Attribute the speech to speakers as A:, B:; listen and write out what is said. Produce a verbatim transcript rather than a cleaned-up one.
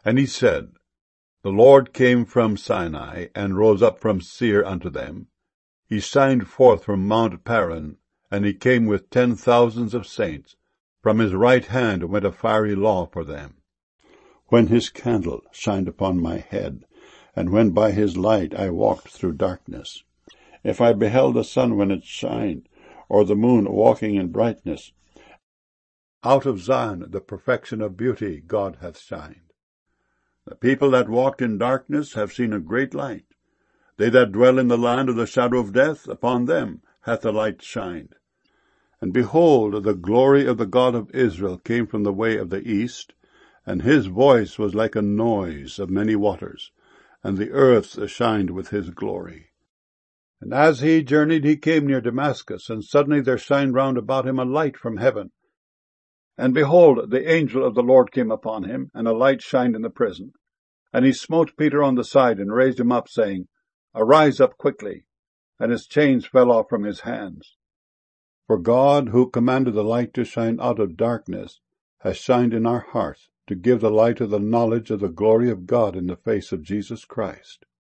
A: And he said, The Lord came from Sinai, and rose up from Seir unto them. He shined forth from Mount Paran, and he came with ten thousands of saints. From his right hand went a fiery law for them. When his candle shined upon my head, and when by his light I walked through darkness, if I beheld the sun when it shined, or the moon walking in brightness, out of Zion the perfection of beauty God hath shined. The people that walked in darkness have seen a great light. They that dwell in the land of the shadow of death, upon them hath the light shined. And behold, the glory of the God of Israel came from the way of the east, and his voice was like a noise of many waters, and the earth shined with his glory. And as he journeyed, he came near Damascus, and suddenly there shined round about him a light from heaven. And behold, the angel of the Lord came upon him, and a light shined in the prison. And he smote Peter on the side, and raised him up, saying, Arise up quickly. And his chains fell off from his hands. For God, who commanded the light to shine out of darkness, has shined in our hearts, to give the light of the knowledge of the glory of God in the face of Jesus Christ.